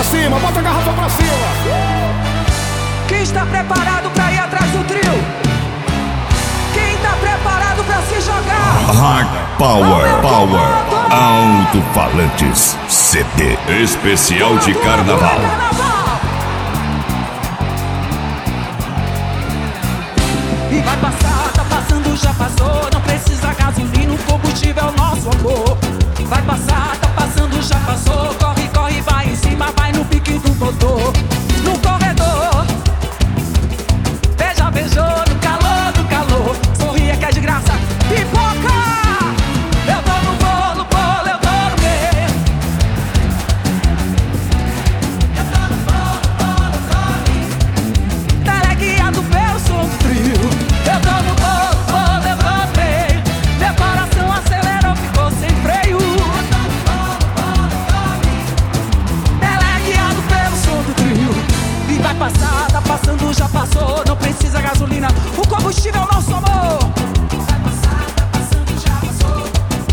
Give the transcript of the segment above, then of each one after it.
cima, bota a garrafa pra cima. Quem está preparado pra ir atrás do trio? Quem tá preparado pra se jogar? Hard Power Alto-Falantes CD especial de carnaval. E vai passar, tá passando, já passou. Não precisa gasolina, o combustível é o nosso amor. Vai passar, tá passando, já passou. Corre, corre, vai em cima, vai no pique do motor. No corredor, beija, beijou, no calor, no calor. Sorria que é de graça, pipoca. Eu tô no bolo, bolo, eu tô no meio. Eu tô no bolo, bolo, eu tô no meio. Teleguiado pelo som do trio. Eu tô no bolo, bolo, eu tô no meio. Meu coração acelerou, ficou sem freio. Eu tô no bolo, bolo, eu tô no meio. Teleguiado pelo som do trio. E vai passar, tá passando, já passou. Não precisa gasolina, o combustível é o nosso amor. Vai passar, tá passando, já passou.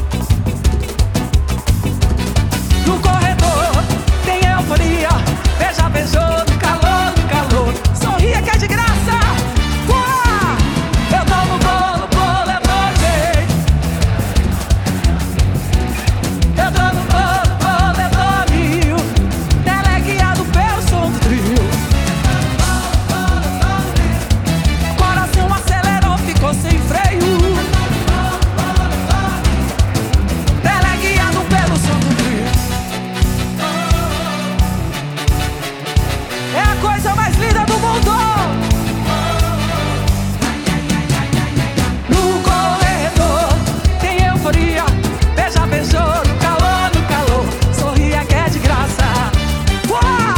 No corredor tem euforia. Beija, beijou, no calor, no calor. Sorria que é de graça. Uá! Eu tô no bolo, bolo, eu tô no meio. Eu tô no bolo, bolo, eu tô no mil. Teleguiado pelo som do trio. Coração acelerou, ficou sem freio. Teleguiado pelo som do trio. É a coisa mais linda do mundo. No corredor tem euforia. Beija, beijou, no calor, no calor. Sorria que é de graça. Uá!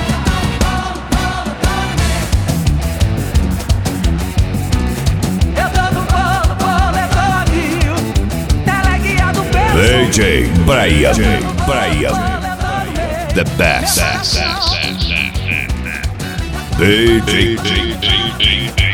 Eu tô no bolo, bolo, eu tô a mil. Teleguiado pelo DJ Brian, the best. DJ